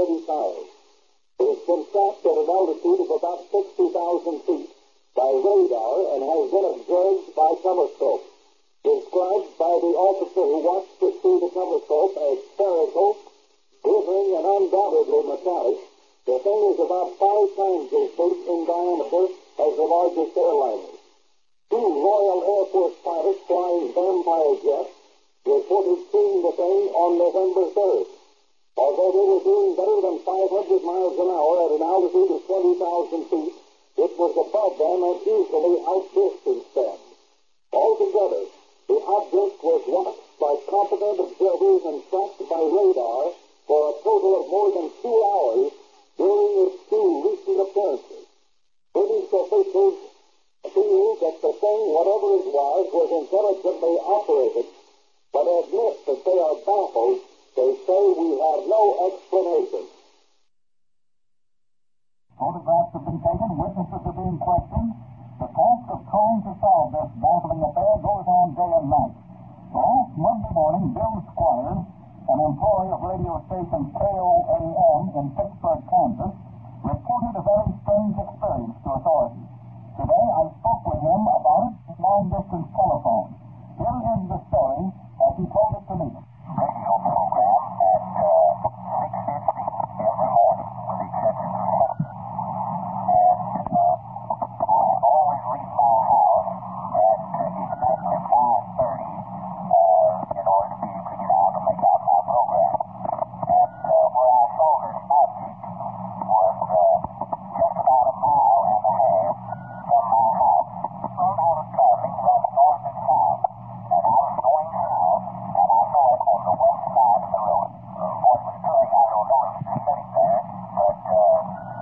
35. It's been tracked at an altitude of about 60,000 feet by radar and has been observed by telescope. Described by the officer who watched it through the telescope as spherical, glittering, and undoubtedly metallic, the thing is about 5 times as big in diameter as the largest airliners. 2 Royal Air Force pilots flying Vampire jets reported seeing the thing on November 3rd. Although they were doing better than 500 miles an hour at an altitude of 20,000 feet, it was above them and easily outdistanced them. Altogether, the object was watched by competent observers and tracked by radar for a total of more than 2 hours during its 2 recent appearances. British officials feel that the thing, whatever it was intelligently operated, but admit that they are baffled. They say we have no explanation. Photographs have been taken, witnesses are being questioned. The task of trying to solve this baffling affair goes on day and night. Last Monday morning, Bill Squires, an employee of radio station KOAM in Pittsburgh, Kansas, reported a very strange experience to authorities. Today, I spoke with him about it on long-distance telephone. Here is the story as he told it to me. Radio program at 6:50 every morning, with the exception of 7. And I always leave my house at exactly 5:30 in order to be able to get out and make out my program. And where I saw this object was just about a mile and a half from my house. So I was traveling running north and south, and I was going south, and I saw it on the west side of the road. What it was doing, I don't know. It was sitting there, but it was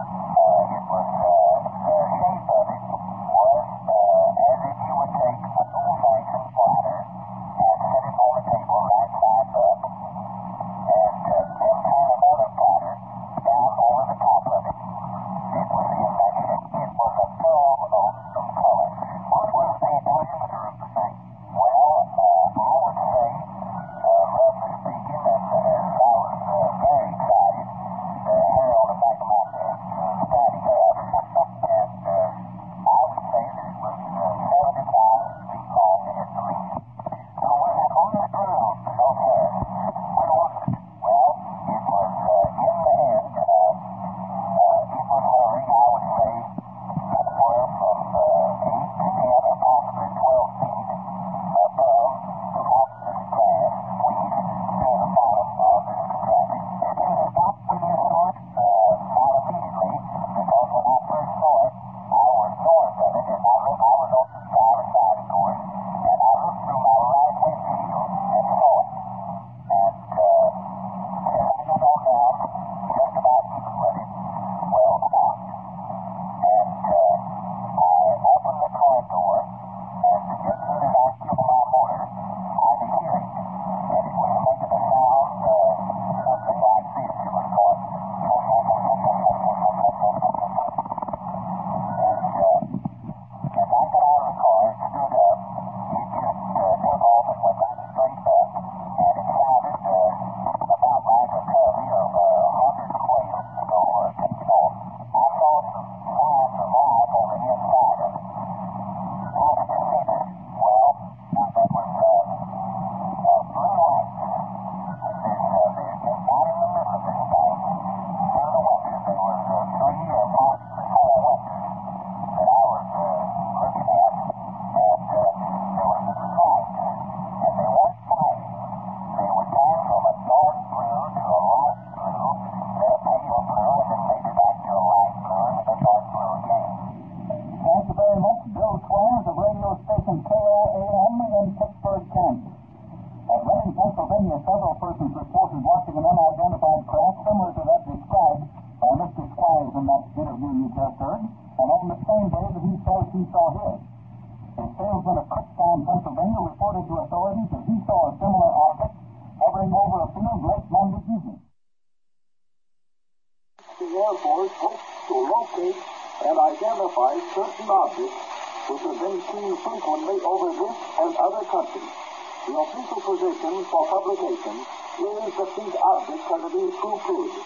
the shape of it was as if you would take an old-fashioned platter and set it on the table right sides up, and then turn another platter down over the top of it. It was the invention. It was a pearl of some color. What was the diameter of the thing? Well, I would say, roughly speaking, and I was very excited, the hair on the back of my head standing up, and I would say that it was 75 feet long at the least. So was it on the ground? Okay. Where was it? Well, it was in the end. It was hovering, I would say, somewhere from 8 to 10 or possibly 12 feet above the monstrous grass squeeze near the bottom of this contraption. Did it stop when you saw it? Not immediately, because when I first saw it, I was north of it, and I was on the driver's side, of course, and I looked through my right windshield and saw it. And as I got on down, just about even with it, well, stopped. And I opened the car door, and just as soon as I killed my motor, I could hear it. And it was making a sound, something like this. It was going, and as I got out of the car, it stood up. It just took off and went right straight up. And it sounded about like a covey of 100 quails taking off. I saw some signs of life on the inside of it. How did you see this? Well, that was blue lights. Not in the middle of this thing. Through the windows, there was 3 or possibly 4 windows that I was looking at, and there was some lights, and they weren't flashing. They would turn from a dark blue to a light blue, then a pale blue, and then maybe back to a light blue, and then dark blue again. Thank you very much, Bill Squires of radio station KOAM in Pittsburgh, Kansas. At Reading, Pennsylvania, several persons reported watching an unidentified craft similar to that described by Mr. Squires in that interview you just heard, and on the same day that he says he saw his. A salesman of Kutztown, Pennsylvania, reported to authorities that he saw a similar object hovering over a field late Monday evening. The Air Force hopes to locate and identify certain objects which have been seen frequently over this and other countries. The official position for publication is that these objects are to be poo-pooed.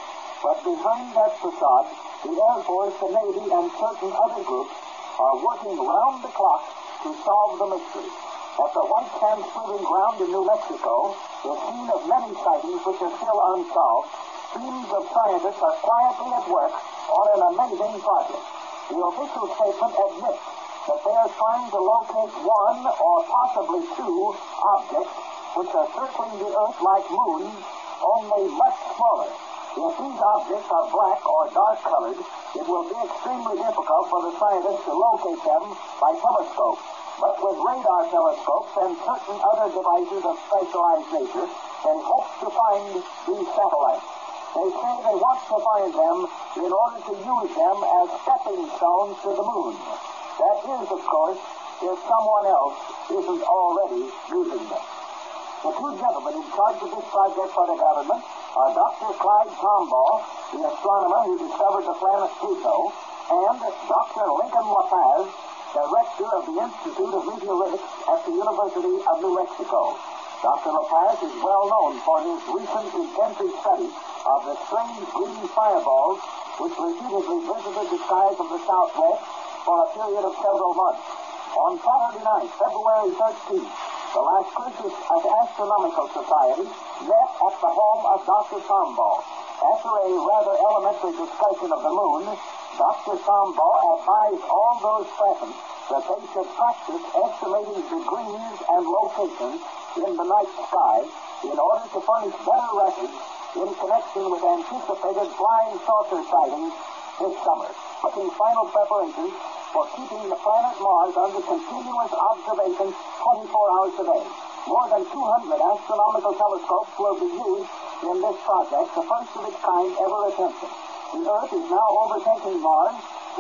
But behind that facade, the Air Force, the Navy, and certain other groups are working round the clock to solve the mystery. At the White Sands Proving Ground in New Mexico, the scene of many sightings which are still unsolved, teams of scientists are quietly at work on an amazing project. The official statement admits that they are trying to locate one or possibly two objects which are circling the Earth like moons, only much smaller. If these objects are black or dark-colored, it will be extremely difficult for the scientists to locate them by telescope. But with radar telescopes and certain other devices of specialized nature, they hope to find these satellites. They say they want to find them in order to use them as stepping stones to the moon. That is, of course, if someone else isn't already using them. The two gentlemen in charge of this project for the government are Dr. Clyde Tombaugh, the astronomer who discovered the planet Pluto, and Dr. Lincoln LaPaz, director of the Institute of Meteoritics at the University of New Mexico. Dr. LaPaz is well known for his recent intensive study of the strange green fireballs which repeatedly visited the skies of the Southwest for a period of several months. On Saturday night, February 13th, the Las Cruces Astronomical Society met at the home of Dr. Tombaugh. After a rather elementary discussion of the moon, Dr. Tombaugh advised all those present that they should practice estimating degrees and locations in the night sky in order to furnish better records in connection with anticipated flying saucer sightings this summer, making final preparations for keeping the planet Mars under continuous observation 24 hours a day. More than 200 astronomical telescopes will be used in this project, the first of its kind ever attempted. The Earth is now overtaking Mars,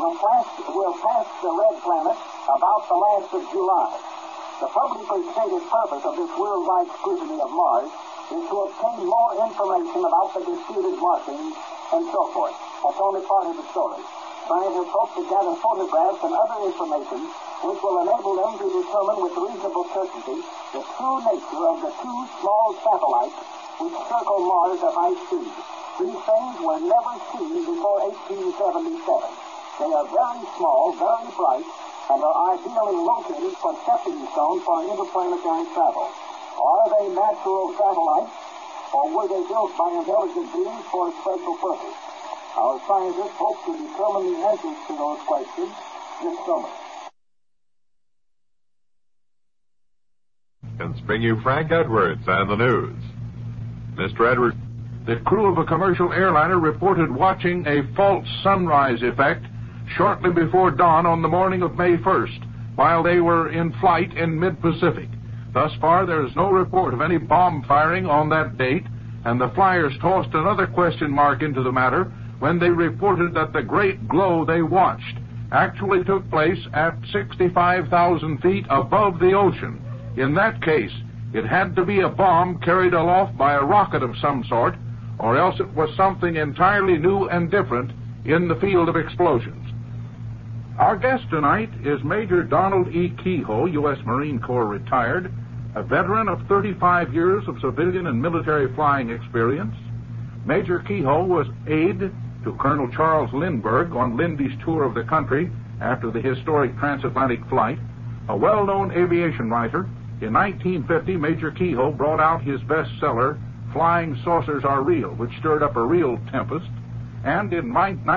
will pass the red planet about the last of July. The publicly stated purpose of this worldwide scrutiny of Mars is to obtain more information about the disputed markings and so forth. That's only part of the story. Scientists hope to gather photographs and other information which will enable them to determine with reasonable certainty the true nature of the two small satellites which circle Mars at high speed. These things were never seen before 1877. They are very small, very bright, and are ideally located for stepping stones for interplanetary travel. Are they natural satellites, or were they built by intelligent beings for a special purpose? Our scientists hope to determine the answers to those questions this summer. And bring you Frank Edwards and the news. Mr. Edwards. The crew of a commercial airliner reported watching a false sunrise effect shortly before dawn on the morning of May 1st, while they were in flight in mid-Pacific. Thus far, there is no report of any bomb firing on that date, and the flyers tossed another question mark into the matter when they reported that the great glow they watched actually took place at 65,000 feet above the ocean. In that case, it had to be a bomb carried aloft by a rocket of some sort, or else it was something entirely new and different in the field of explosions. Our guest tonight is Major Donald E. Keyhoe, U.S. Marine Corps retired, a veteran of 35 years of civilian and military flying experience. Major Keyhoe was aide to Colonel Charles Lindbergh on Lindy's tour of the country after the historic transatlantic flight. A well-known aviation writer, in 1950, Major Keyhoe brought out his bestseller, Flying Saucers Are Real, which stirred up a real tempest. And in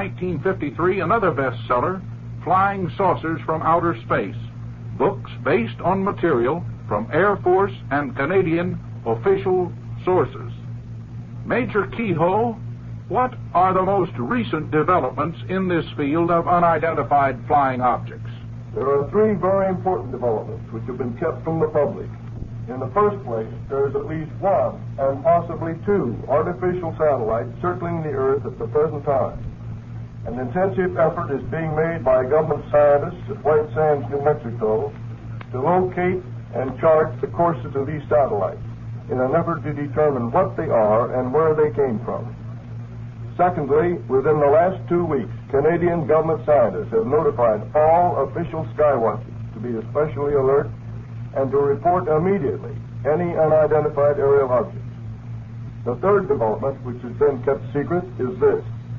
1953, another bestseller, Flying Saucers from Outer Space, books based on material from Air Force and Canadian official sources. Major Keyhoe, what are the most recent developments in this field of unidentified flying objects? There are three very important developments which have been kept from the public. In the first place, there is at least one, and possibly two, artificial satellites circling the Earth at the present time. An intensive effort is being made by government scientists at White Sands, New Mexico, to locate and chart the courses of these satellites in an effort to determine what they are and where they came from. Secondly, within the last 2 weeks, Canadian government scientists have notified all official skywatchers to be especially alert and to report immediately any unidentified aerial objects. The third development, which has been kept secret, is this.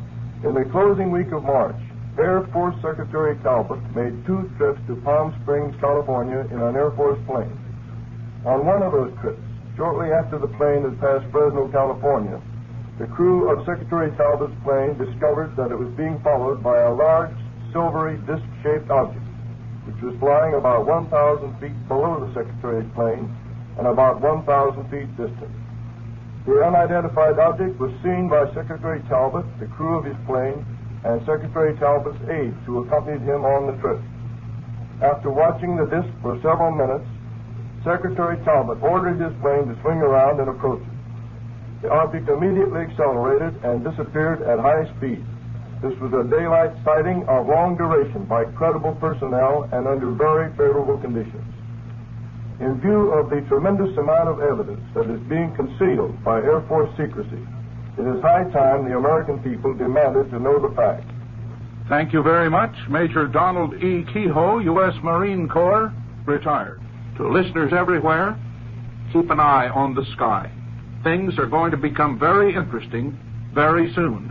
In the closing week of March, Air Force Secretary Talbot made 2 trips to Palm Springs, California in an Air Force plane. On one of those trips, shortly after the plane had passed Fresno, California, the crew of Secretary Talbot's plane discovered that it was being followed by a large, silvery, disc-shaped object, which was flying about 1,000 feet below the Secretary's plane and about 1,000 feet distant. The unidentified object was seen by Secretary Talbot, the crew of his plane, and Secretary Talbot's aides who accompanied him on the trip. After watching the disc for several minutes, Secretary Talbot ordered his plane to swing around and approach it. The object immediately accelerated and disappeared at high speed. This was a daylight sighting of long duration by credible personnel and under very favorable conditions. In view of the tremendous amount of evidence that is being concealed by Air Force secrecy, it is high time the American people demanded to know the facts. Thank you very much, Major Donald E. Kehoe, U.S. Marine Corps, retired. To listeners everywhere, keep an eye on the sky. Things are going to become very interesting very soon.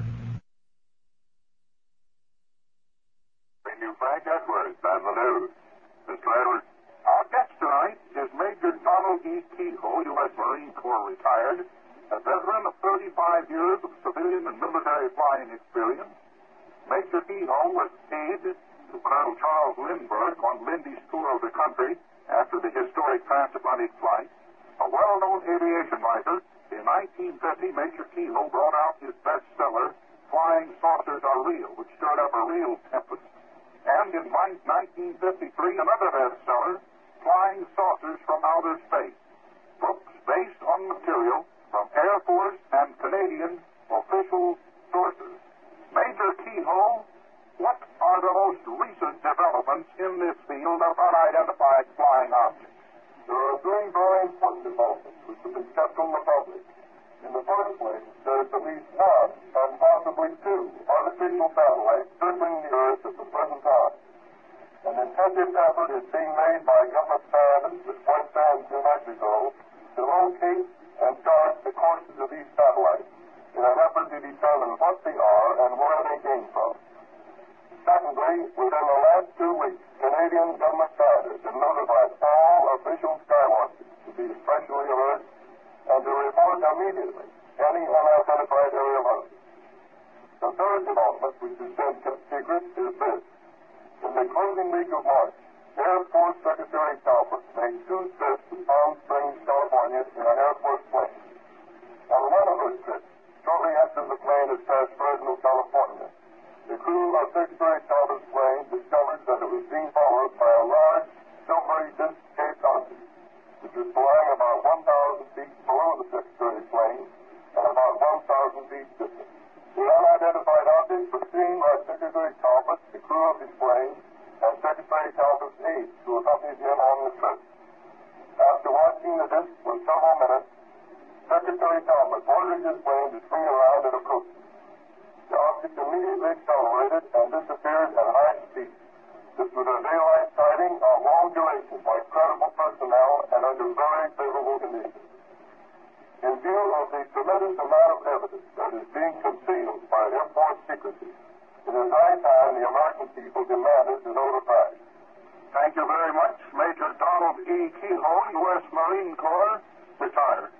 Thank you, Frank Edwards, and the news. Mr. Edwards, our guest tonight is Major Donald E. Kehoe, U.S. Marine Corps retired, a veteran of 35 years of civilian and military flying experience. Major Kehoe was aide to Colonel Charles Lindbergh on Lindy's tour of the country after the historic transatlantic flight. A well-known aviation writer, in 1950, Major Kehoe brought out his bestseller, Flying Saucers Are Real, which stirred up a real tempest. And in 1953, another bestseller, Flying Saucers from Outer Space, books based on material from Air Force and Canadian official sources. Major Kehoe, what are the most recent developments in this field of unidentified flying objects? There are 3 very important developments which have been kept from the public. In the first place, there is at least 1 and possibly 2 artificial satellites circling the Earth at the present time. An intensive effort is being made by government scientists at Point San, New Mexico, to locate and chart the courses of these satellites in an effort to determine what they are and where they came from. Secondly, within the last 2 weeks, Canadian government scientists have notified all official skywatchers to be especially alert and to report immediately any unidentified aerial hunting. The third development, which has been kept secret, is this. In the closing week of March, Air Force Secretary Talbot made 2 trips to Palm Springs, California in an Air Force plane. On one of those trips, shortly after the plane had passed Fresno, California, the crew of Secretary Talbot's plane discovered that it was being followed by a large, silvery disc-shaped object, which was flying about 1,000 feet below the Secretary's plane and about 1,000 feet distant. The unidentified object was seen by Secretary Talbot, the crew of his plane, and Secretary Talbot's aides who accompanied him on the trip. After watching the disc for several minutes, Secretary Talbot ordered his plane to swing around and approach it. The object immediately accelerated and disappeared at high speed. This was a daylight sighting of long duration by credible personnel and under very favorable conditions. In view of the tremendous amount of evidence that is being concealed by Air Force secrecy, it is high time the American people demanded to know the facts. Thank you very much, Major Donald E. Kehoe, U.S. Marine Corps, retired.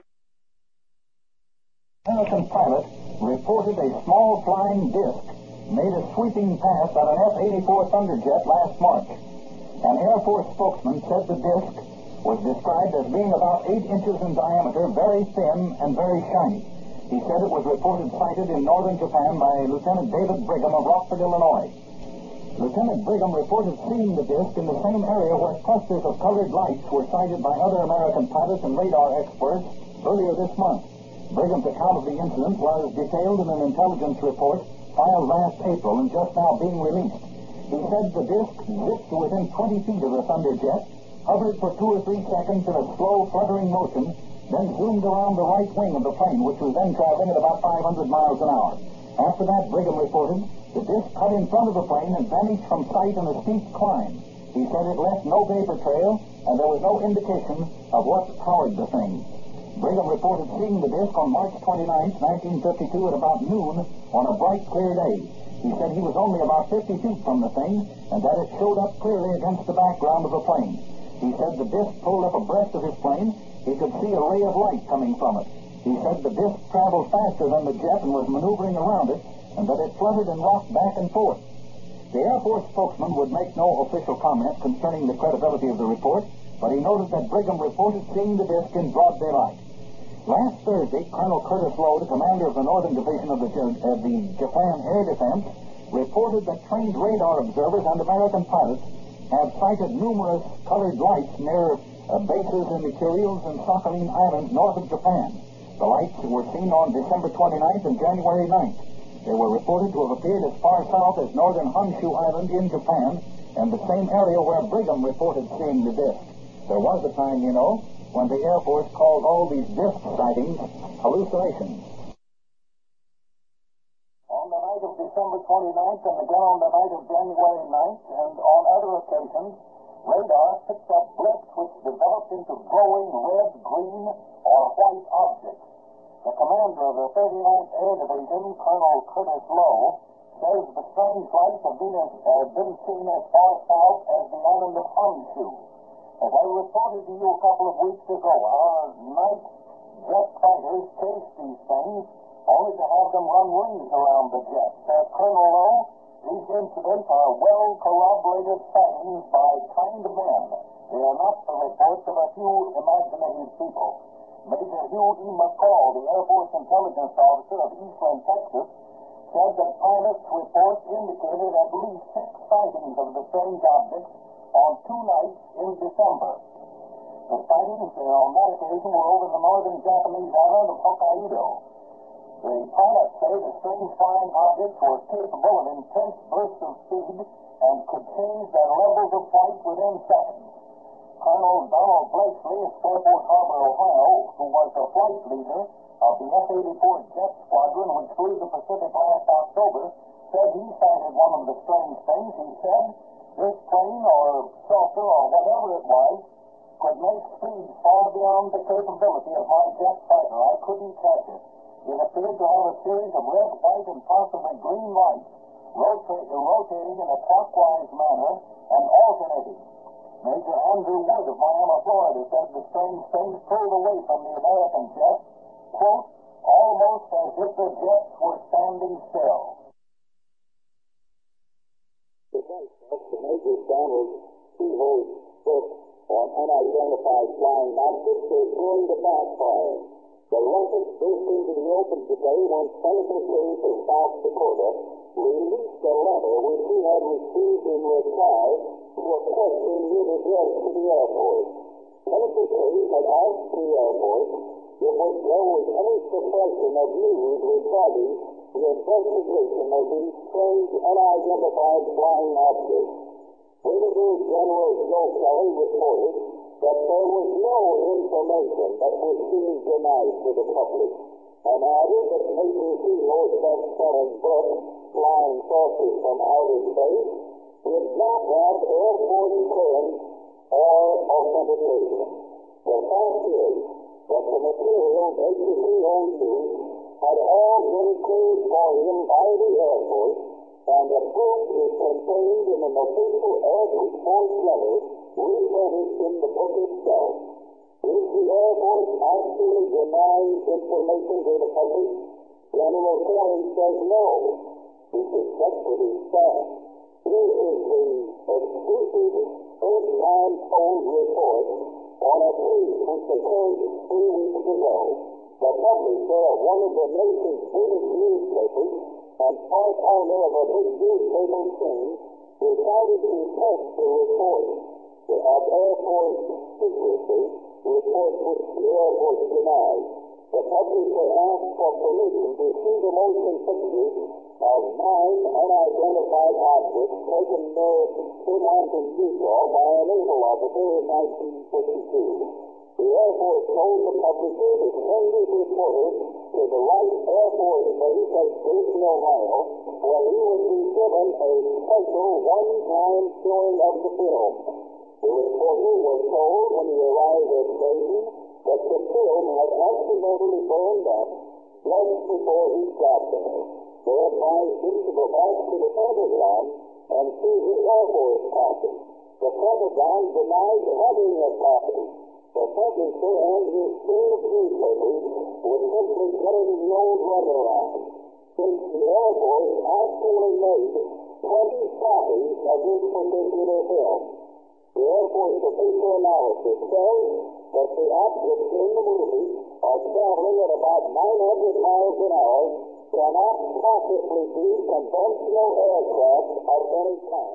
American pilot reported a small flying disc made a sweeping pass at an F-84 Thunderjet last March. An Air Force spokesman said the disc was described as being about 8 inches in diameter, very thin and very shiny. He said it was reported sighted in northern Japan by Lieutenant David Brigham of Rockford, Illinois. Lieutenant Brigham reported seeing the disc in the same area where clusters of colored lights were sighted by other American pilots and radar experts earlier this month. Brigham's account of the incident was detailed in an intelligence report filed last April and just now being released. He said the disc zipped to within 20 feet of the Thunderjet, hovered for 2 or 3 seconds in a slow, fluttering motion, then zoomed around the right wing of the plane, which was then traveling at about 500 miles an hour. After that, Brigham reported, the disc cut in front of the plane and vanished from sight in a steep climb. He said it left no vapor trail, and there was no indication of what powered the thing. Brigham reported seeing the disc on March 29, 1952 at about noon on a bright, clear day. He said he was only about 50 feet from the thing and that it showed up clearly against the background of the plane. He said the disc pulled up abreast of his plane. He could see a ray of light coming from it. He said the disc traveled faster than the jet and was maneuvering around it, and that it fluttered and rocked back and forth. The Air Force spokesman would make no official comment concerning the credibility of the report, but he noted that Brigham reported seeing the disc in broad daylight. Last Thursday, Colonel Curtis Lowe, the commander of the Northern Division of the Japan Air Defense, reported that trained radar observers and American pilots have sighted numerous colored lights near bases in the Kuriles and Sakhalin Islands north of Japan. The lights were seen on December 29th and January 9th. They were reported to have appeared as far south as northern Honshu Island in Japan and the same area where Brigham reported seeing the disc. There was a time, you know, when the Air Force called all these disc sightings hallucinations. On the night of December 29th and again on the night of January 9th and on other occasions, radar picked up blips which developed into glowing red, green, or white objects. The commander of the 39th Air Division, Colonel Curtis Lowe, says the strange lights have been seen as far south as the island of Honshu. As I reported to you a couple of weeks ago, our night jet fighters chased these things only to have them run rings around the jet. Says Colonel Lowe, these incidents are well-corroborated sightings by kind men. They are not the reports of a few imaginative people. Major Hugh E. McCall, the Air Force intelligence officer of Eastland, Texas, said that pilots' reports indicated at least 6 sightings of the strange objects on 2 nights in December. The sightings on that occasion were over the northern Japanese island of Hokkaido. The pilots say the strange flying objects were capable of intense bursts of speed and could change their levels of flight within seconds. Colonel Donald Blakeslee of Fairport Harbor, Ohio, who was the flight leader of the F-84 jet squadron which flew the Pacific last October, said he sighted one of the strange things. He said this plane or saucer or whatever it was could make speeds far beyond the capability of my jet fighter. I couldn't catch it. It appeared to have a series of red, white, and possibly green lights rotating in a clockwise manner and alternating. Major Andrew Wood of Miami, Florida, said the strange things pulled away from the American jet, quote, almost as if the jets were standing still. Major Donald Keyhole's book on unidentified flying objects is going to backfire. The rocket burst into the open today when Senator Chase of South Dakota released a letter which he had received in reply to a question he had addressed to the Air Force. Senator Chase had asked the Air Force if there was any suppression of news regarding the investigation of these strange unidentified flying objects. Brigadier General Joe Kelly reported that there was no information that was being denied to the public, and added that Major Keyhole's best-selling book, Flying Saucers from Outer Space, did not have Air Force clearance or authentication. The fact is that the material Major Keyhole used had all been cleared for him by the Air Force, and the proof is contained in an official Air Force letter reproduced in the book itself. Is the Air Force actually denying information to the public? General Kelly says no. He should check with his staff. Here is the exclusive first-time told report on a case which occurred 3 weeks ago. The publisher of one of the nation's biggest newspapers and part owner of a big newspaper chain decided to test the report of Air Force secrecy, report which the Air Force denied. The publisher asked for permission to see the motion pictures of 9 unidentified objects taken near Fremont, Utah by a naval officer in 1952. The Air Force told the publisher to send his reporter to the Wright Air Force Base at Dayton, Ohio, where he would be given a special one-time showing of the film. The reporter was told when he arrived at Dayton that the film had accidentally burned up just before he got there, thereby indicating to go back to the Pentagon and see the Air Force copy. The Pentagon denied having a copy. The Secretary and his team of newspapers were simply getting the old runaround, since the Air Force actually made 20 copies of this particular film. The Air Force official analysis says that the objects in the movie are traveling at about 900 miles an hour, cannot possibly be conventional aircraft of any kind.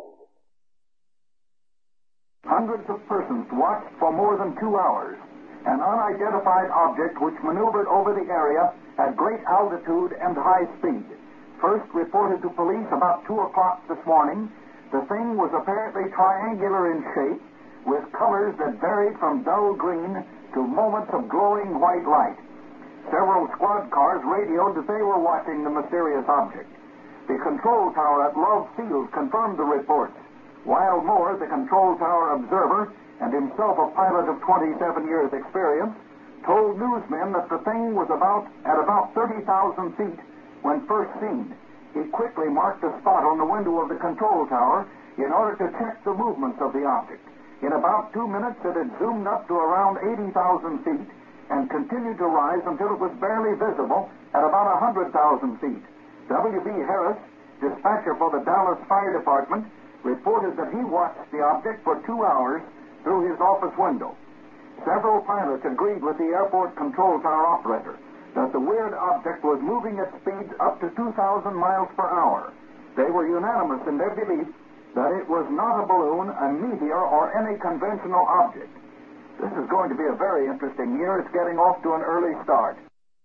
Hundreds of persons watched for more than 2 hours an unidentified object which maneuvered over the area at great altitude and high speed. First reported to police about 2 o'clock this morning, the thing was apparently triangular in shape, with colors that varied from dull green to moments of glowing white light. Several squad cars radioed that they were watching the mysterious object. The control tower at Love Field confirmed the reports, while Moore, the control tower observer, and himself a pilot of 27 years' experience, told newsmen that the thing was at about 30,000 feet when first seen. He quickly marked a spot on the window of the control tower in order to check the movements of the object. In about 2 minutes, it had zoomed up to around 80,000 feet and continued to rise until it was barely visible at about 100,000 feet. W.B. Harris, dispatcher for the Dallas Fire Department, reported that he watched the object for 2 hours through his office window. Several pilots agreed with the airport control tower operator that the weird object was moving at speeds up to 2,000 miles per hour. They were unanimous in their belief that it was not a balloon, a meteor, or any conventional object. This is going to be a very interesting year. It's getting off to an early start.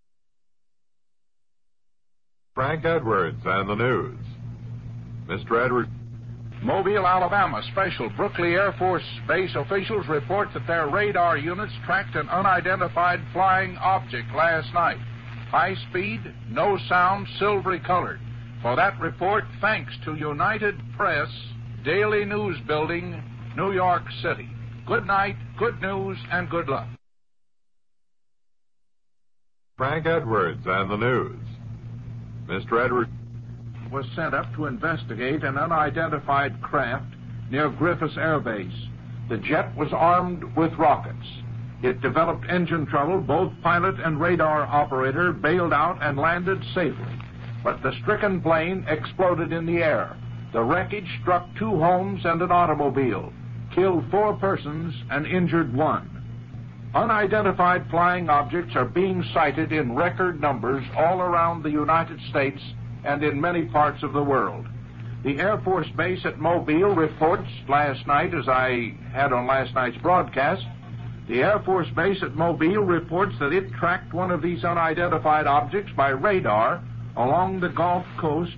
Frank Edwards and the news. Mr. Edwards. Mobile, Alabama. Special Brooklyn Air Force Base officials report that their radar units tracked an unidentified flying object last night. High speed, no sound, silvery colored. For that report, thanks to United Press, Daily News Building, New York City. Good night, good news, and good luck. Frank Edwards and the news. Mr. Edwards was sent up to investigate an unidentified craft near Griffiths Air Base. The jet was armed with rockets. It developed engine trouble. Both pilot and radar operator bailed out and landed safely. But the stricken plane exploded in the air. The wreckage struck 2 homes and an automobile, killed 4 persons and injured 1. Unidentified flying objects are being sighted in record numbers all around the United States and in many parts of the world. The Air Force Base at Mobile reports last night, as I had on last night's broadcast, the Air Force Base at Mobile reports that it tracked one of these unidentified objects by radar along the Gulf Coast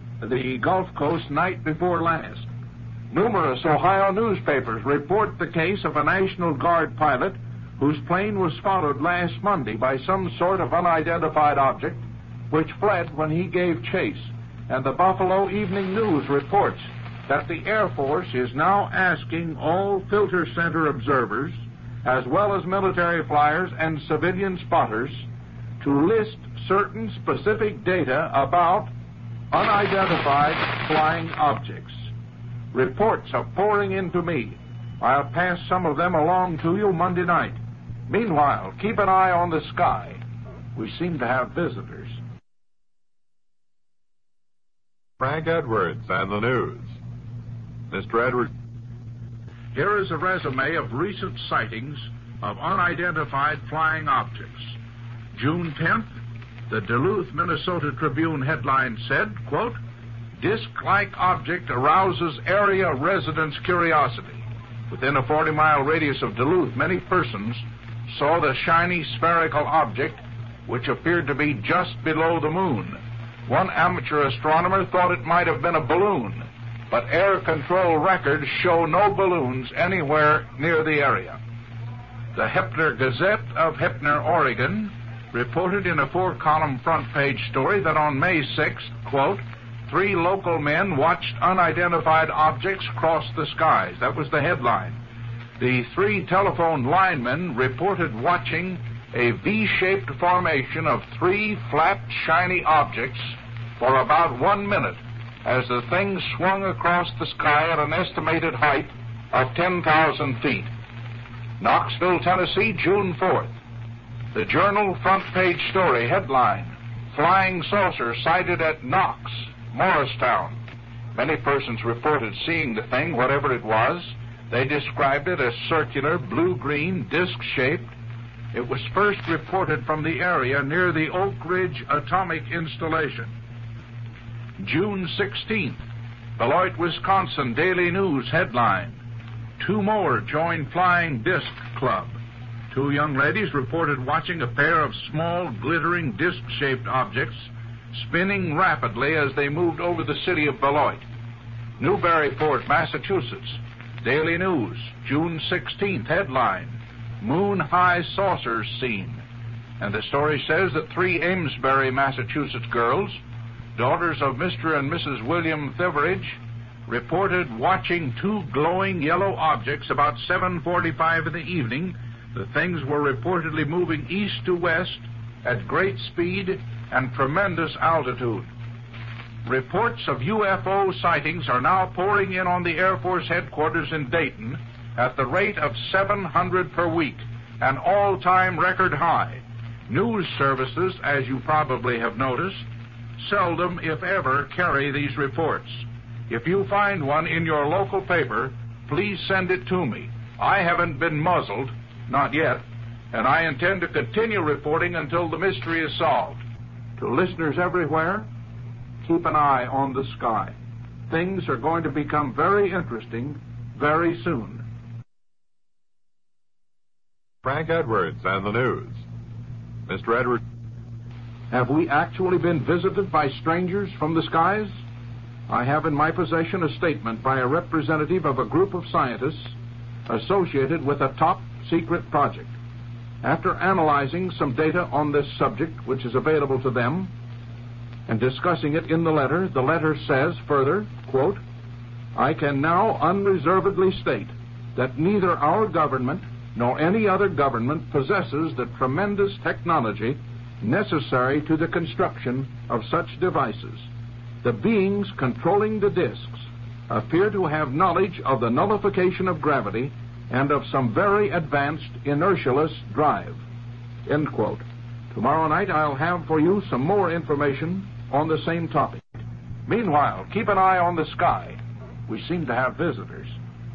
night before last. Numerous Ohio newspapers report the case of a National Guard pilot whose plane was followed last Monday by some sort of unidentified object, which fled when he gave chase. And the Buffalo Evening News reports that the Air Force is now asking all filter center observers, as well as military flyers and civilian spotters, to list certain specific data about unidentified flying objects. Reports are pouring into me. I'll pass some of them along to you Monday night. Meanwhile, keep an eye on the sky. We seem to have visitors. Frank Edwards and the news. Mr. Edwards. Here is a resume of recent sightings of unidentified flying objects. June 10th, the Duluth, Minnesota Tribune headline said, quote, "Disc-like object arouses area residents' curiosity." Within a 40-mile radius of Duluth, many persons saw the shiny spherical object, which appeared to be just below the moon. One amateur astronomer thought it might have been a balloon, but air control records show no balloons anywhere near the area. The Heppner Gazette of Heppner, Oregon, reported in a 4-column front-page story that on May 6th, quote, 3 local men watched unidentified objects cross the skies. That was the headline. The 3 telephone linemen reported watching a V-shaped formation of 3 flat, shiny objects for about 1 minute as the thing swung across the sky at an estimated height of 10,000 feet. Knoxville, Tennessee, June 4th. The Journal front page story headline, Flying Saucer Sighted at Knox, Morristown. Many persons reported seeing the thing, whatever it was. They described it as circular, blue-green, disc-shaped. It was first reported from the area near the Oak Ridge Atomic Installation. June 16th, Beloit, Wisconsin Daily News headline, 2 more join Flying Disc Club. 2 young ladies reported watching a pair of small, glittering, disc-shaped objects spinning rapidly as they moved over the city of Beloit. Newburyport, Massachusetts Daily News, June 16th headline, Moon High Saucers Seen. And the story says that 3 Amesbury, Massachusetts girls, daughters of Mr. and Mrs. William Thiveridge, reported watching 2 glowing yellow objects about 7:45 in the evening. The things were reportedly moving east to west at great speed and tremendous altitude. Reports of UFO sightings are now pouring in on the Air Force headquarters in Dayton at the rate of 700 per week, an all-time record high. News services, as you probably have noticed, seldom, if ever, carry these reports. If you find one in your local paper, please send it to me. I haven't been muzzled, not yet, and I intend to continue reporting until the mystery is solved. To listeners everywhere, keep an eye on the sky. Things are going to become very interesting very soon. Frank Edwards and the news. Mr. Edwards. Have we actually been visited by strangers from the skies? I have in my possession a statement by a representative of a group of scientists associated with a top-secret project. After analyzing some data on this subject, which is available to them, and discussing it in the letter says further, quote, I can now unreservedly state that neither our government nor any other government possesses the tremendous technology necessary to the construction of such devices. The beings controlling the discs appear to have knowledge of the nullification of gravity and of some very advanced inertialess drive. End quote. Tomorrow night I'll have for you some more information on the same topic. Meanwhile, keep an eye on the sky. We seem to have visitors.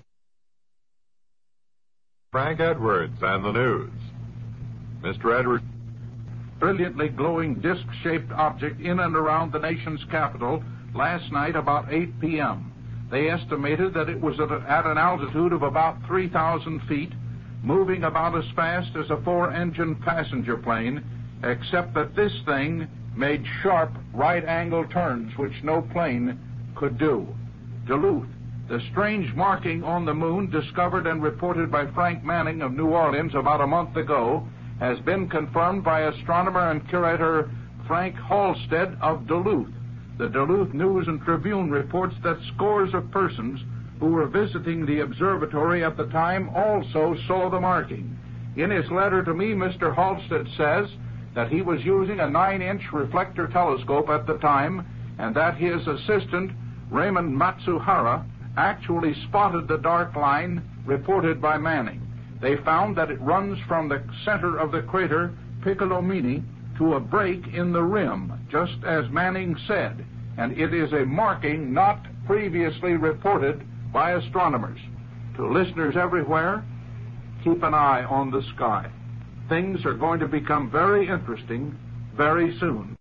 Frank Edwards and the news. Mr. Edwards. Brilliantly glowing disc-shaped object in and around the nation's capital last night about 8 p.m. They estimated that it was at an altitude of about 3,000 feet, moving about as fast as a 4-engine passenger plane, except that this thing made sharp right-angle turns which no plane could do. Duluth. The strange marking on the moon discovered and reported by Frank Manning of New Orleans about a month ago has been confirmed by astronomer and curator Frank Halstead of Duluth. The Duluth News and Tribune reports that scores of persons who were visiting the observatory at the time also saw the marking. In his letter to me, Mr. Halstead says that he was using a 9-inch reflector telescope at the time and that his assistant, Raymond Matsuhara, actually spotted the dark line reported by Manning. They found that it runs from the center of the crater Piccolomini to a break in the rim, just as Manning said, and it is a marking not previously reported by astronomers. To listeners everywhere, keep an eye on the sky. Things are going to become very interesting very soon.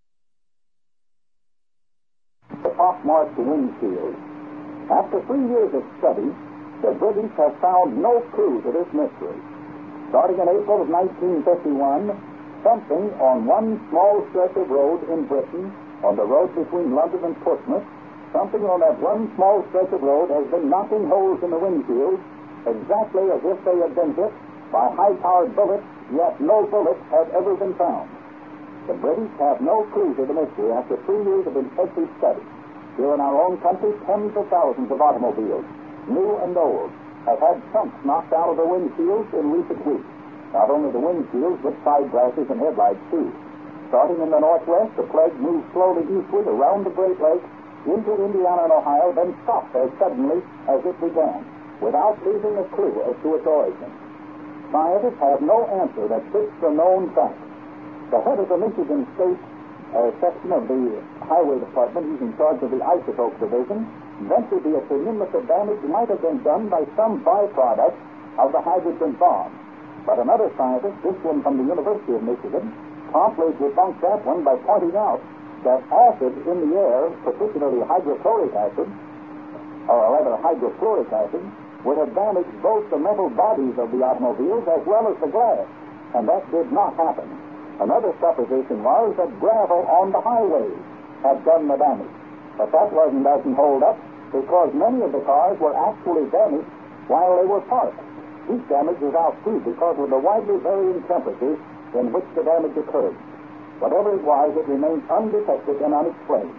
The pockmarked windshield. After 3 years of study, the British have found no clue to this mystery. Starting in April of 1951, something on one small stretch of road in Britain, on the road between London and Portsmouth, something on that one small stretch of road has been knocking holes in the windshield exactly as if they had been hit by high-powered bullets, yet no bullets have ever been found. The British have no clue to the mystery after 3 years of intensive study. Here in our own country, tens of thousands of automobiles, new and old, have had chunks knocked out of their windshields in recent weeks. Not only the windshields, but side glasses and headlights, too. Starting in the northwest, the plague moves slowly eastward around the Great Lakes into Indiana and Ohio, then stopped as suddenly as it began, without leaving a clue as to its origin. Scientists have no answer that fits the known facts. The head of the Michigan State section of the Highway Department, he's in charge of the Isotope Division, ventured the opinion that the damage might have been done by some byproduct of the hydrogen bomb. But another scientist, this one from the University of Michigan, promptly debunked that one by pointing out that acid in the air, particularly hydrochloric acid, or rather hydrofluoric acid, would have damaged both the metal bodies of the automobiles as well as the glass, and that did not happen. Another supposition was that gravel on the highways had done the damage, but that doesn't hold up, because many of the cars were actually damaged while they were parked. Heat damage is out too because of the widely varying temperatures in which the damage occurred. Whatever it was, it remains undetected and unexplained.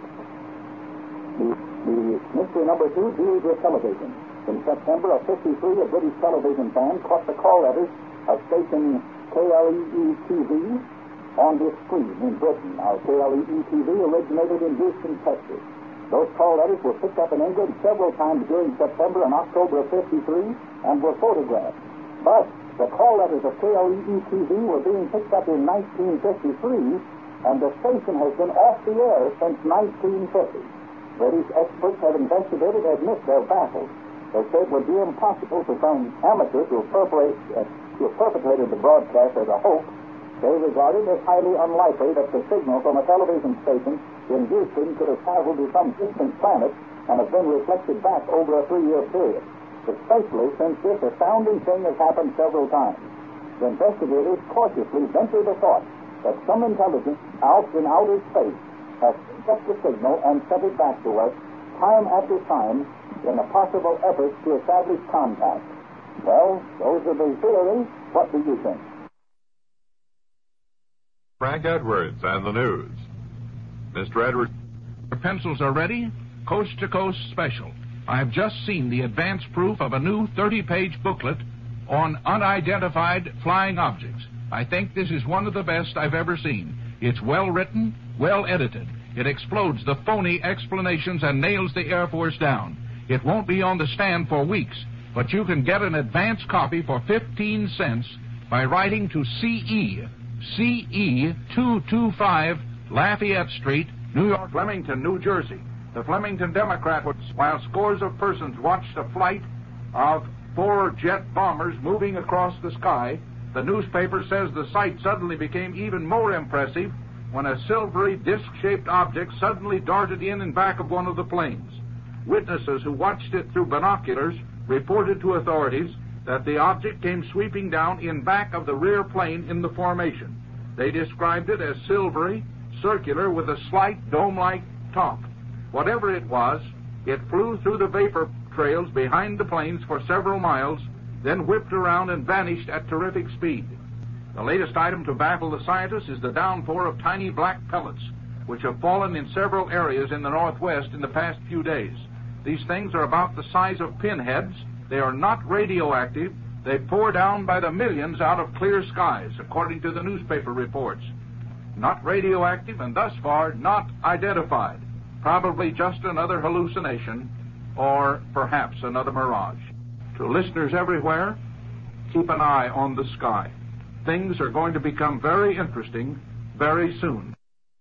The mystery number 2 deals with television. In September of '53, a British television fan caught the call letters of station KLEE-TV on his screen in Britain. Now, KLEE-TV originated in Houston, Texas. Those call letters were picked up in England several times during September and October of '53 and were photographed. But the call letters of KLEE-TV were being picked up in 1953, and the station has been off the air since 1950. British experts have investigated and admit they're baffled. They say it would be impossible for some amateur to have perpetrated the broadcast as a hoax. They regard it as highly unlikely that the signal from a television station in Houston could have traveled to some distant planet and have been reflected back over a 3-year period, especially since this astounding thing has happened several times. The investigators cautiously venture the thought that some intelligence out in outer space has picked up the signal and sent it back to us time after time in a possible effort to establish contact. Well, those are the theories. What do you think? Frank Edwards and the news. Mr. Edwards. Your pencils are ready? Coast to Coast Special. I've just seen the advance proof of a new 30-page booklet on unidentified flying objects. I think this is one of the best I've ever seen. It's well written, well edited. It explodes the phony explanations and nails the Air Force down. It won't be on the stand for weeks, but you can get an advance copy for 15 cents by writing to CE 225 Lafayette Street, New York. Flemington, New Jersey. The Flemington Democrat, while scores of persons watched a flight of 4 jet bombers moving across the sky, the newspaper says the sight suddenly became even more impressive when a silvery disc-shaped object suddenly darted in and back of one of the planes. Witnesses who watched it through binoculars reported to authorities that the object came sweeping down in back of the rear plane in the formation. They described it as silvery, circular, with a slight dome-like top. Whatever it was, it flew through the vapor trails behind the planes for several miles, then whipped around and vanished at terrific speed. The latest item to baffle the scientists is the downpour of tiny black pellets, which have fallen in several areas in the Northwest in the past few days. These things are about the size of pinheads. They are not radioactive. They pour down by the millions out of clear skies, according to the newspaper reports. Not radioactive, and thus far not identified. Probably just another hallucination, or perhaps another mirage. To listeners everywhere, keep an eye on the sky. Things are going to become very interesting very soon.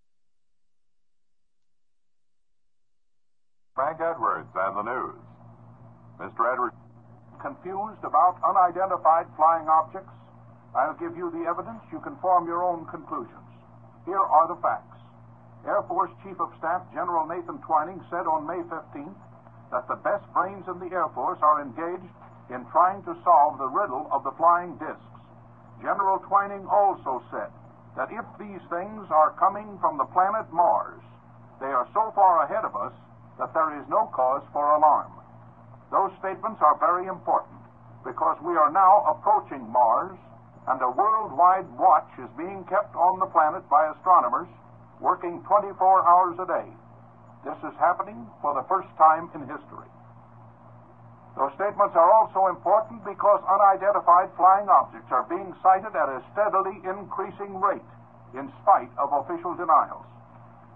Frank Edwards and the news. Mr. Edwards, confused about unidentified flying objects? I'll give you the evidence. You can form your own conclusions. Here are the facts. Air Force Chief of Staff General Nathan Twining said on May 15th that the best brains in the Air Force are engaged in trying to solve the riddle of the flying discs. General Twining also said that if these things are coming from the planet Mars, they are so far ahead of us that there is no cause for alarm. Those statements are very important because we are now approaching Mars, and a worldwide watch is being kept on the planet by astronomers working 24 hours a day. This is happening for the first time in history. Those statements are also important because unidentified flying objects are being sighted at a steadily increasing rate in spite of official denials.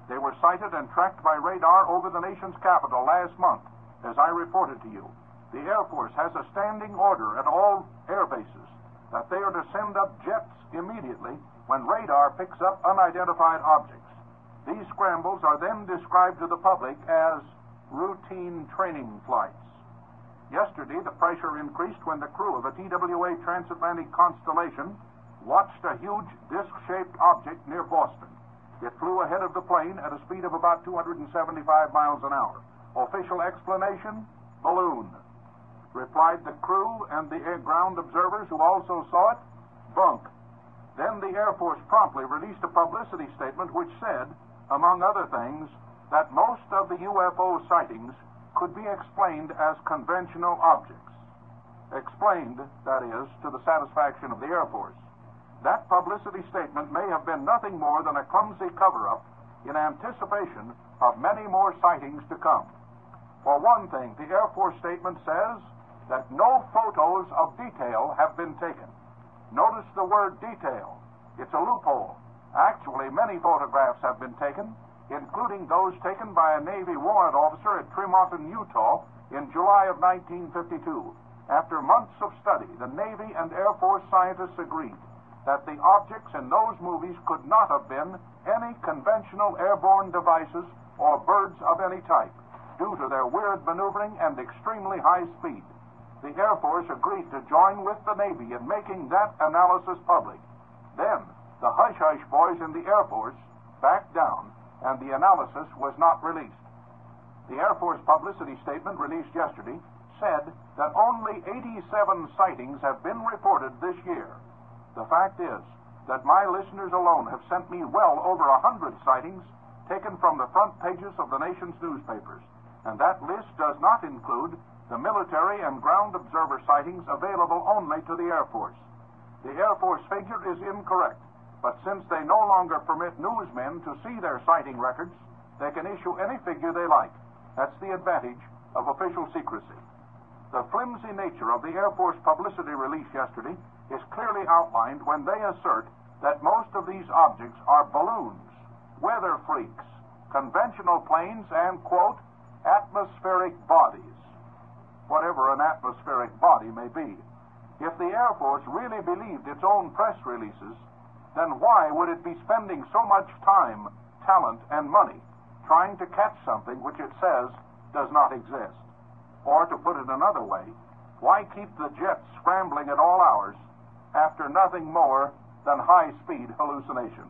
They were sighted and tracked by radar over the nation's capital last month, as I reported to you. The Air Force has a standing order at all air bases that they are to send up jets immediately when radar picks up unidentified objects. These scrambles are then described to the public as routine training flights. Yesterday, the pressure increased when the crew of a TWA transatlantic Constellation watched a huge disc-shaped object near Boston. It flew ahead of the plane at a speed of about 275 miles an hour. Official explanation? Balloon. Replied the crew and the ground observers who also saw it? Bunk. Then the Air Force promptly released a publicity statement which said, among other things, that most of the UFO sightings could be explained as conventional objects. Explained, that is, to the satisfaction of the Air Force. That publicity statement may have been nothing more than a clumsy cover-up in anticipation of many more sightings to come. For one thing, the Air Force statement says that no photos of detail have been taken. Notice the word detail. It's a loophole. Actually, many photographs have been taken, including those taken by a Navy warrant officer at Tremonton, Utah, in July of 1952. After months of study, the Navy and Air Force scientists agreed that the objects in those movies could not have been any conventional airborne devices or birds of any type, due to their weird maneuvering and extremely high speed. The Air Force agreed to join with the Navy in making that analysis public. Then, the hush-hush boys in the Air Force backed down, and the analysis was not released. The Air Force publicity statement released yesterday said that only 87 sightings have been reported this year. The fact is that my listeners alone have sent me well over 100 sightings taken from the front pages of the nation's newspapers, and that list does not include the military and ground observer sightings available only to the Air Force. The Air Force figure is incorrect, but since they no longer permit newsmen to see their sighting records, they can issue any figure they like. That's the advantage of official secrecy. The flimsy nature of the Air Force publicity release yesterday is clearly outlined when they assert that most of these objects are balloons, weather freaks, conventional planes, and, quote, atmospheric bodies. Whatever an atmospheric body may be. If the Air Force really believed its own press releases, then why would it be spending so much time, talent, and money trying to catch something which it says does not exist? Or, to put it another way, why keep the jets scrambling at all hours after nothing more than high-speed hallucinations?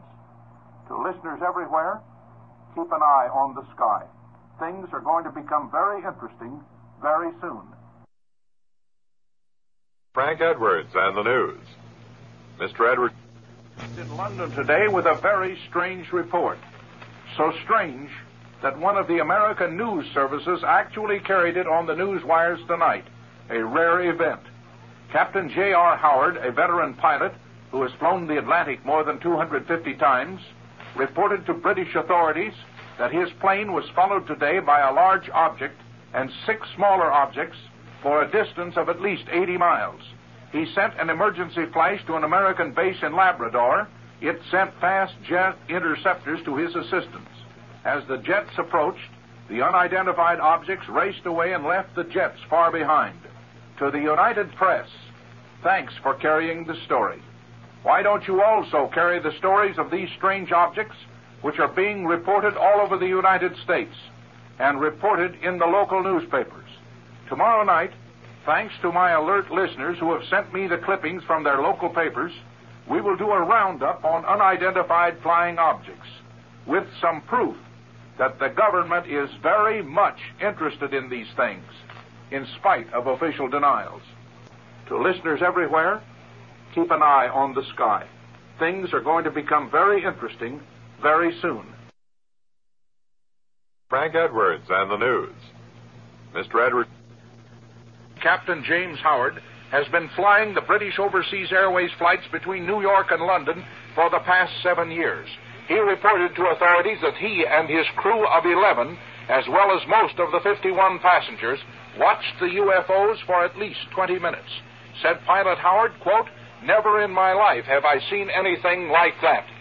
To listeners everywhere, keep an eye on the sky. Things are going to become very interesting very soon. Frank Edwards and the news. Mr. Edwards in London today with a very strange report. So strange that one of the American news services actually carried it on the news wires tonight. A rare event. Captain J.R. Howard, a veteran pilot who has flown the Atlantic more than 250 times, reported to British authorities that his plane was followed today by a large object and 6 smaller objects for a distance of at least 80 miles. He sent an emergency flash to an American base in Labrador. It sent fast jet interceptors to his assistance. As the jets approached, the unidentified objects raced away and left the jets far behind. To the United Press, thanks for carrying the story. Why don't you also carry the stories of these strange objects, which are being reported all over the United States and reported in the local newspapers? Tomorrow night, thanks to my alert listeners who have sent me the clippings from their local papers, we will do a roundup on unidentified flying objects with some proof that the government is very much interested in these things, in spite of official denials. To listeners everywhere, keep an eye on the sky. Things are going to become very interesting very soon. Frank Edwards and the news. Mr. Edwards. Captain James Howard has been flying the British Overseas Airways flights between New York and London for the past 7 years. He reported to authorities that he and his crew of 11, as well as most of the 51 passengers, watched the UFOs for at least 20 minutes. Said pilot Howard, quote, "Never in my life have I seen anything like that."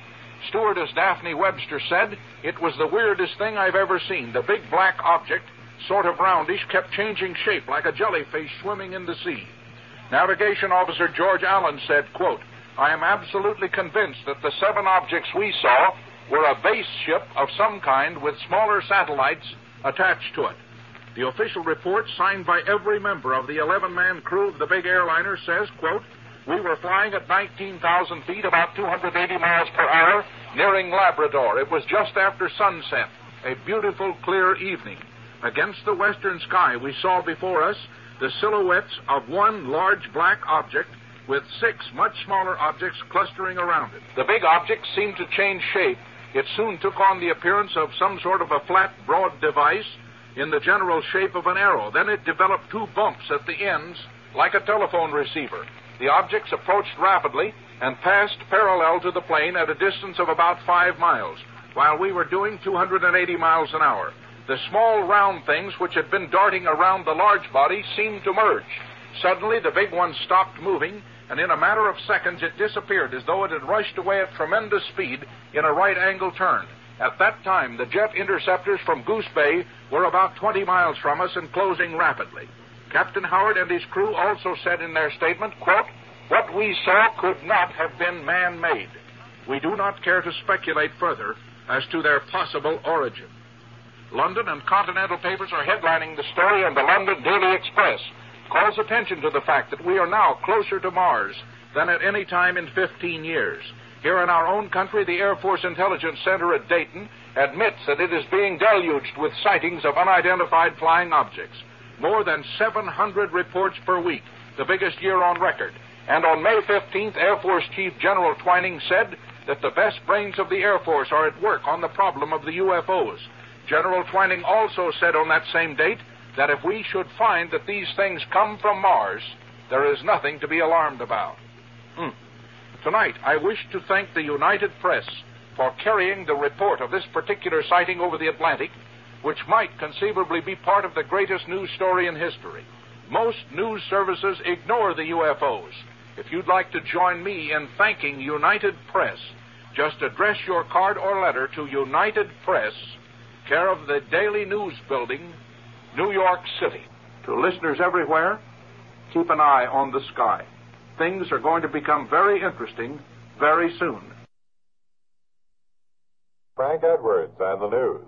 Stewardess Daphne Webster said, "It was the weirdest thing I've ever seen. The big black object, sort of roundish, kept changing shape like a jellyfish swimming in the sea." Navigation Officer George Allen said, quote, "I am absolutely convinced that the 7 objects we saw were a base ship of some kind with smaller satellites attached to it." The official report, signed by every member of the 11-man crew of the big airliner, says, quote, "We were flying at 19,000 feet, about 280 miles per hour, nearing Labrador. It was just after sunset, a beautiful, clear evening. Against the western sky, we saw before us the silhouettes of one large black object with 6 much smaller objects clustering around it. The big object seemed to change shape. It soon took on the appearance of some sort of a flat, broad device in the general shape of an arrow. Then it developed 2 bumps at the ends, like a telephone receiver. The objects approached rapidly and passed parallel to the plane at a distance of about 5 miles, while we were doing 280 miles an hour. The small round things which had been darting around the large body seemed to merge. Suddenly, the big one stopped moving, and in a matter of seconds it disappeared as though it had rushed away at tremendous speed in a right-angle turn. At that time, the jet interceptors from Goose Bay were about 20 miles from us and closing rapidly. Captain Howard and his crew also said in their statement, quote, "What we saw could not have been man-made. We do not care to speculate further as to their possible origin." London and continental papers are headlining the story, and the London Daily Express calls attention to the fact that we are now closer to Mars than at any time in 15 years. Here in our own country, the Air Force Intelligence Center at Dayton admits that it is being deluged with sightings of unidentified flying objects. More than 700 reports per week, the biggest year on record. And on May 15th, Air Force Chief General Twining said that the best brains of the Air Force are at work on the problem of the UFOs. General Twining also said on that same date that if we should find that these things come from Mars, there is nothing to be alarmed about. Tonight, I wish to thank the United Press for carrying the report of this particular sighting over the Atlantic, which might conceivably be part of the greatest news story in history. Most news services ignore the UFOs. If you'd like to join me in thanking United Press, just address your card or letter to United Press, care of the Daily News Building, New York City. To listeners everywhere, keep an eye on the sky. Things are going to become very interesting very soon. Frank Edwards and the news.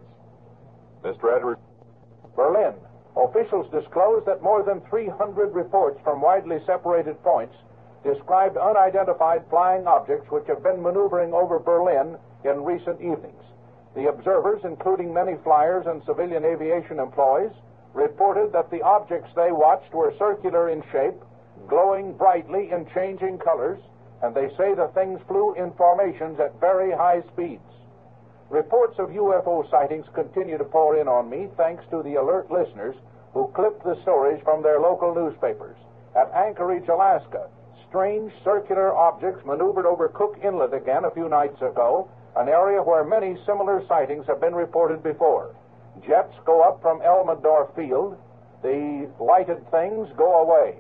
Mr. Edwards. Berlin. Officials disclosed that more than 300 reports from widely separated points described unidentified flying objects which have been maneuvering over Berlin in recent evenings. The observers, including many flyers and civilian aviation employees, reported that the objects they watched were circular in shape, glowing brightly in changing colors, and they say the things flew in formations at very high speeds. Reports of UFO sightings continue to pour in on me thanks to the alert listeners who clipped the stories from their local newspapers. At Anchorage, Alaska, strange circular objects maneuvered over Cook Inlet again a few nights ago, an area where many similar sightings have been reported before. Jets go up from Elmendorf Field. The lighted things go away.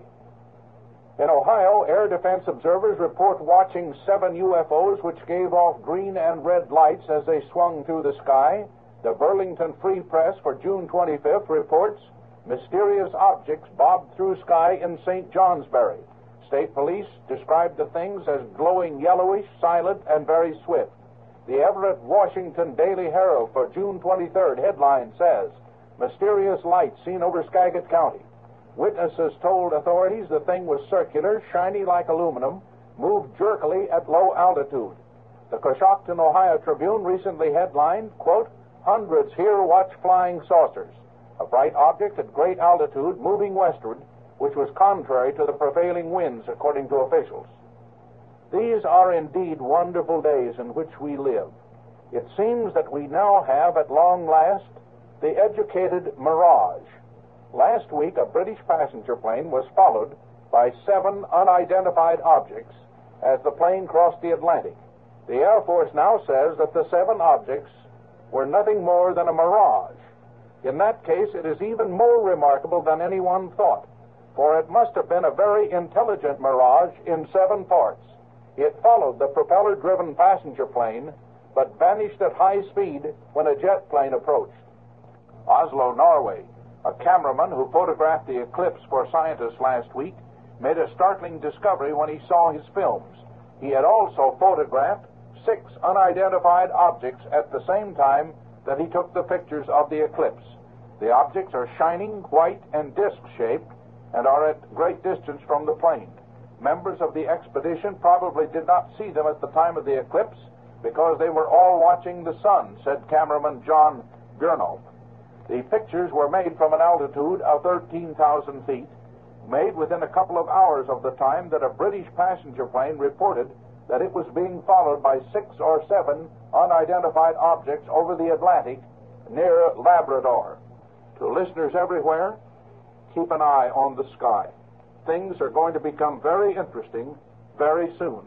In Ohio, air defense observers report watching 7 UFOs which gave off green and red lights as they swung through the sky. The Burlington Free Press for June 25th reports mysterious objects bobbed through sky in St. Johnsbury. State police described the things as glowing yellowish, silent, and very swift. The Everett Washington Daily Herald for June 23rd headline says, mysterious lights seen over Skagit County. Witnesses told authorities the thing was circular, shiny like aluminum, moved jerkily at low altitude. The Coshocton, Ohio Tribune recently headlined, quote, hundreds here watch flying saucers. A bright object at great altitude moving westward, which was contrary to the prevailing winds, according to officials. These are indeed wonderful days in which we live. It seems that we now have, at long last, the educated mirage. Last week, a British passenger plane was followed by 7 unidentified objects as the plane crossed the Atlantic. The Air Force now says that the 7 objects were nothing more than a mirage. In that case, it is even more remarkable than anyone thought, for it must have been a very intelligent mirage in 7 parts. It followed the propeller-driven passenger plane, but vanished at high speed when a jet plane approached. Oslo, Norway. A cameraman who photographed the eclipse for scientists last week made a startling discovery when he saw his films. He had also photographed 6 unidentified objects at the same time that he took the pictures of the eclipse. The objects are shining, white, and disc-shaped and are at great distance from the plane. Members of the expedition probably did not see them at the time of the eclipse because they were all watching the sun, said cameraman John Gernolf. The pictures were made from an altitude of 13,000 feet, made within a couple of hours of the time that a British passenger plane reported that it was being followed by 6 or 7 unidentified objects over the Atlantic near Labrador. To listeners everywhere, keep an eye on the sky. Things are going to become very interesting very soon.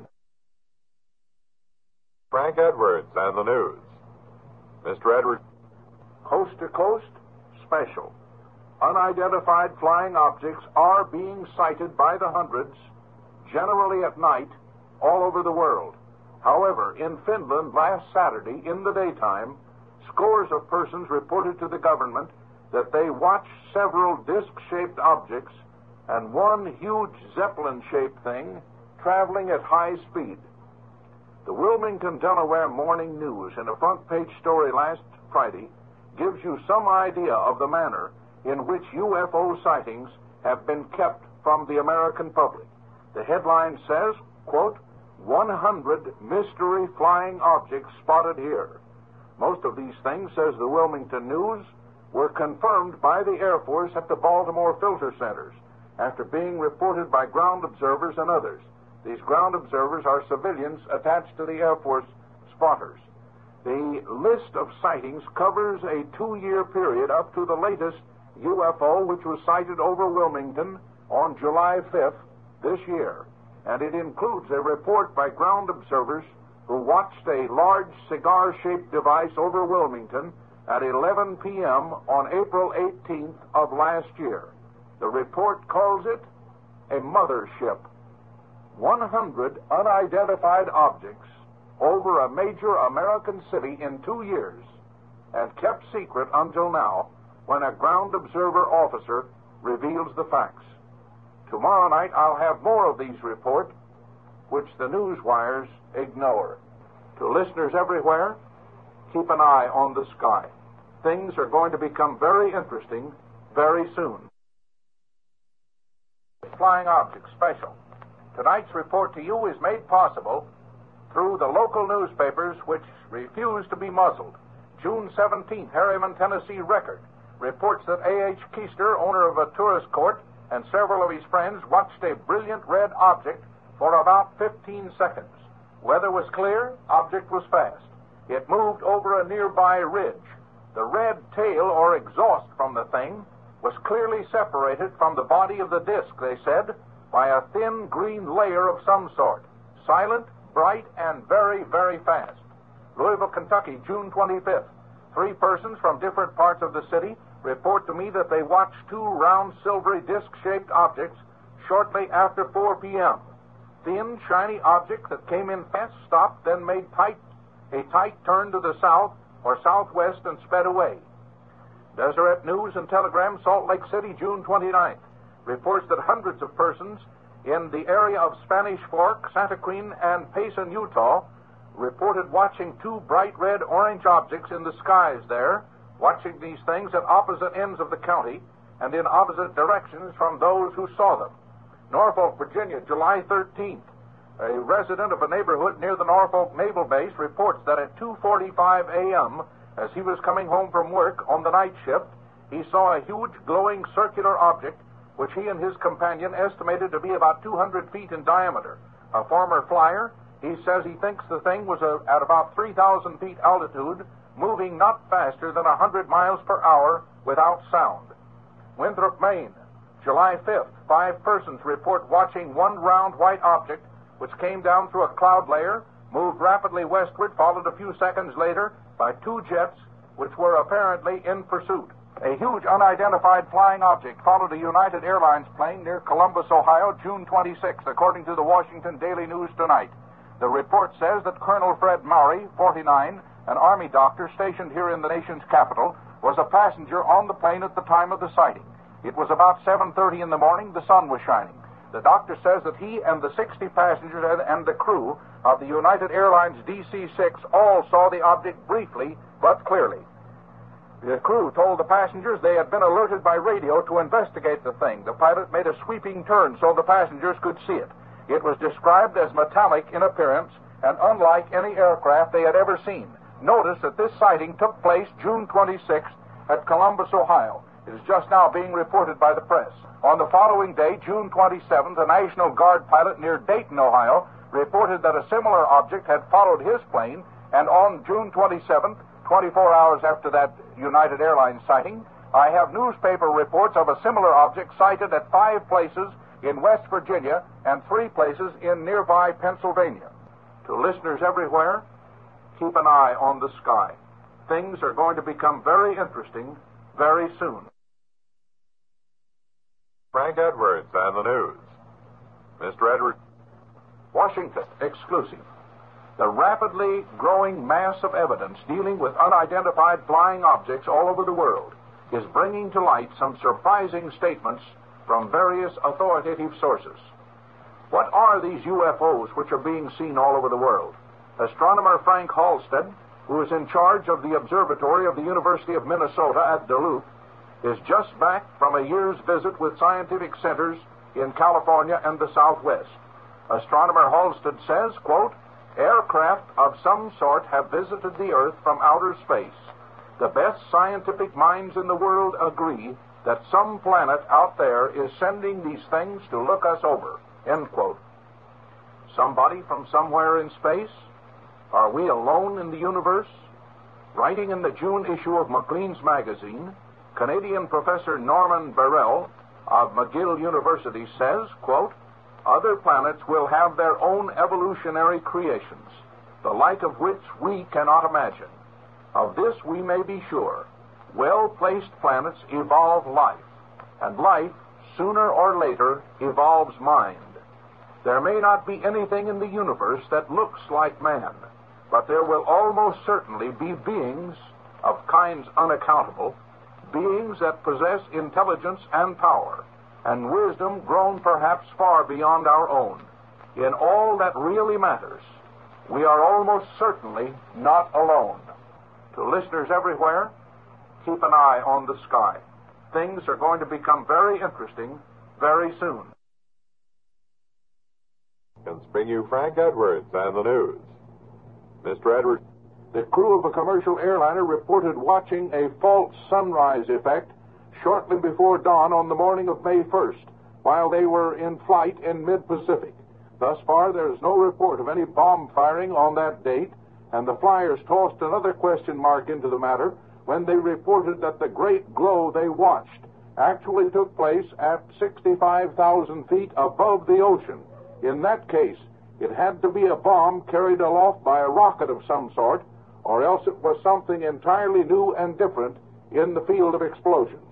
Frank Edwards and the news. Mr. Edwards. Coast to Coast Special. Unidentified flying objects are being sighted by the hundreds, generally at night, all over the world. However, in Finland last Saturday, in the daytime, scores of persons reported to the government that they watched several disc-shaped objects and one huge Zeppelin-shaped thing traveling at high speed. The Wilmington, Delaware Morning News, in a front-page story last Friday, gives you some idea of the manner in which UFO sightings have been kept from the American public. The headline says, quote, 100 mystery flying objects spotted here. Most of these things, says the Wilmington News, were confirmed by the Air Force at the Baltimore filter centers after being reported by ground observers and others. These ground observers are civilians attached to the Air Force spotters. The list of sightings covers a 2-year period up to the latest UFO, which was sighted over Wilmington on July 5th this year. And it includes a report by ground observers who watched a large cigar-shaped device over Wilmington at 11 p.m. on April 18th of last year. The report calls it a mothership. 100 unidentified objects over a major American city in 2 years, and kept secret until now, when a ground observer officer reveals the facts. Tomorrow night I'll have more of these reports, which the news wires ignore. To listeners everywhere, keep an eye on the sky. Things are going to become very interesting very soon. Flying Object Special. Tonight's report to you is made possible through the local newspapers which refuse to be muzzled. June 17th, Harriman, Tennessee Record reports that A.H. Keister, owner of a tourist court, and several of his friends watched a brilliant red object for about 15 seconds. Weather was clear, object was fast. It moved over a nearby ridge. The red tail or exhaust from the thing was clearly separated from the body of the disc, they said, by a thin green layer of some sort. Silent, bright, and very, very fast. Louisville, Kentucky, June 25th. 3 persons from different parts of the city report to me that they watched 2 round, silvery, disc-shaped objects shortly after 4 p.m. Thin, shiny objects that came in fast, stopped, then made a tight turn to the south or southwest and sped away. Deseret News and Telegram, Salt Lake City, June 29th, reports that hundreds of persons in the area of Spanish Fork, Santa Queen, and Payson, Utah, reported watching 2 bright red-orange objects in the skies there, watching these things at opposite ends of the county and in opposite directions from those who saw them. Norfolk, Virginia, July 13th. A resident of a neighborhood near the Norfolk Naval Base reports that at 2:45 a.m., as he was coming home from work on the night shift, he saw a huge glowing circular object which he and his companion estimated to be about 200 feet in diameter. A former flyer, he says he thinks the thing was at about 3,000 feet altitude, moving not faster than 100 miles per hour without sound. Winthrop, Maine, July 5th. 5 persons report watching 1 round white object which came down through a cloud layer, moved rapidly westward, followed a few seconds later by 2 jets which were apparently in pursuit. A huge unidentified flying object followed a United Airlines plane near Columbus, Ohio, June 26th, according to the Washington Daily News Tonight. The report says that Colonel Fred Maury, 49, an Army doctor stationed here in the nation's capital, was a passenger on the plane at the time of the sighting. It was about 7:30 in the morning. The sun was shining. The doctor says that he and the 60 passengers and the crew of the United Airlines DC-6 all saw the object briefly but clearly. The crew told the passengers they had been alerted by radio to investigate the thing. The pilot made a sweeping turn so the passengers could see it. It was described as metallic in appearance and unlike any aircraft they had ever seen. Notice that this sighting took place June 26th at Columbus, Ohio. It is just now being reported by the press. On the following day, June 27th, a National Guard pilot near Dayton, Ohio, reported that a similar object had followed his plane, and on June 27th, 24 hours after that United Airlines sighting, I have newspaper reports of a similar object sighted at 5 places in West Virginia and 3 places in nearby Pennsylvania. To listeners everywhere, keep an eye on the sky. Things are going to become very interesting very soon. Frank Edwards and the news. Mr. Edwards. Washington, exclusive. The rapidly growing mass of evidence dealing with unidentified flying objects all over the world is bringing to light some surprising statements from various authoritative sources. What are these UFOs which are being seen all over the world? Astronomer Frank Halstead, who is in charge of the observatory of the University of Minnesota at Duluth, is just back from a year's visit with scientific centers in California and the Southwest. Astronomer Halstead says, quote, aircraft of some sort have visited the Earth from outer space. The best scientific minds in the world agree that some planet out there is sending these things to look us over, end quote. Somebody from somewhere in space? Are we alone in the universe? Writing in the June issue of Maclean's magazine, Canadian Professor Norman Burrell of McGill University says, quote, other planets will have their own evolutionary creations, the like of which we cannot imagine. Of this we may be sure. Well-placed planets evolve life, and life, sooner or later, evolves mind. There may not be anything in the universe that looks like man, but there will almost certainly be beings of kinds unaccountable, beings that possess intelligence and power, and wisdom grown perhaps far beyond our own. In all that really matters, we are almost certainly not alone. To listeners everywhere, keep an eye on the sky. Things are going to become very interesting very soon. And bring you Frank Edwards and the news. Mr. Edwards. The crew of a commercial airliner reported watching a false sunrise effect shortly before dawn on the morning of May 1st, while they were in flight in mid-Pacific. Thus far, there is no report of any bomb firing on that date, and the flyers tossed another question mark into the matter when they reported that the great glow they watched actually took place at 65,000 feet above the ocean. In that case, it had to be a bomb carried aloft by a rocket of some sort, or else it was something entirely new and different in the field of explosions.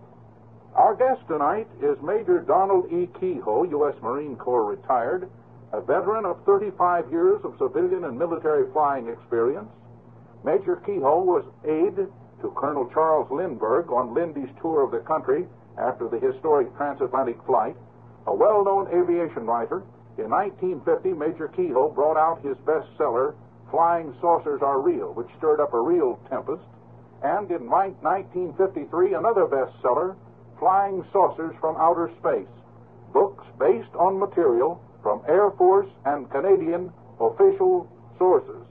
Our guest tonight is Major Donald E. Keyhoe, U.S. Marine Corps retired, a veteran of 35 years of civilian and military flying experience. Major Keyhoe was aide to Colonel Charles Lindbergh on Lindy's tour of the country after the historic transatlantic flight, a well-known aviation writer. In 1950, Major Keyhoe brought out his bestseller, Flying Saucers Are Real, which stirred up a real tempest. And in 1953, another bestseller, Flying Saucers from Outer Space, books based on material from Air Force and Canadian official sources.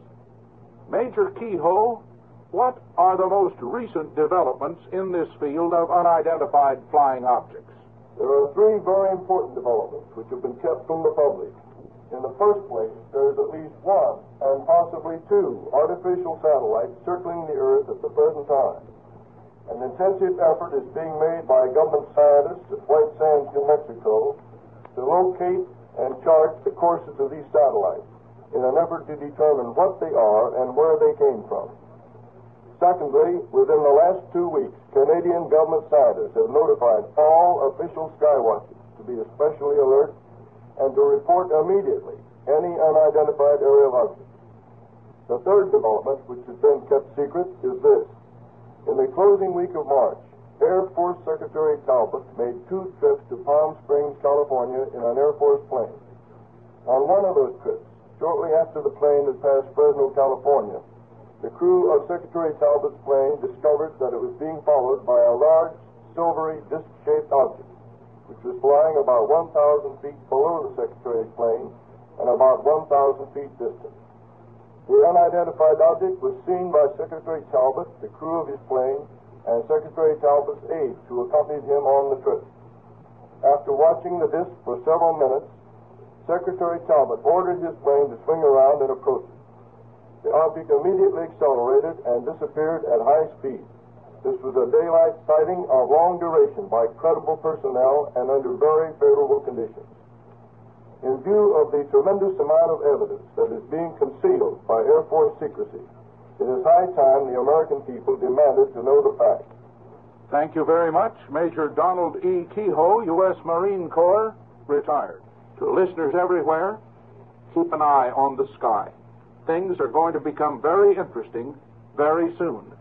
Major Keyhoe, what are the most recent developments in this field of unidentified flying objects? There are 3 very important developments which have been kept from the public. In the first place, there is at least 1 and possibly 2 artificial satellites circling the Earth at the present time. An intensive effort is being made by government scientists at White Sands, New Mexico, to locate and chart the courses of these satellites in an effort to determine what they are and where they came from. Secondly, within the last 2 weeks, Canadian government scientists have notified all official skywatchers to be especially alert and to report immediately any unidentified aerial object. The third development, which has been kept secret, is this. In the closing week of March, Air Force Secretary Talbot made 2 trips to Palm Springs, California in an Air Force plane. On one of those trips, shortly after the plane had passed Fresno, California, the crew of Secretary Talbot's plane discovered that it was being followed by a large, silvery, disc-shaped object, which was flying about 1,000 feet below the Secretary's plane and about 1,000 feet distant. The unidentified object was seen by Secretary Talbot, the crew of his plane, and Secretary Talbot's aides who accompanied him on the trip. After watching the disc for several minutes, Secretary Talbot ordered his plane to swing around and approach it. The object immediately accelerated and disappeared at high speed. This was a daylight sighting of long duration by credible personnel and under very favorable conditions. In view of the tremendous amount of evidence that is being concealed by Air Force secrecy, it is high time the American people demanded to know the facts. Thank you very much, Major Donald E. Kehoe, U.S. Marine Corps, retired. To listeners everywhere, keep an eye on the sky. Things are going to become very interesting very soon.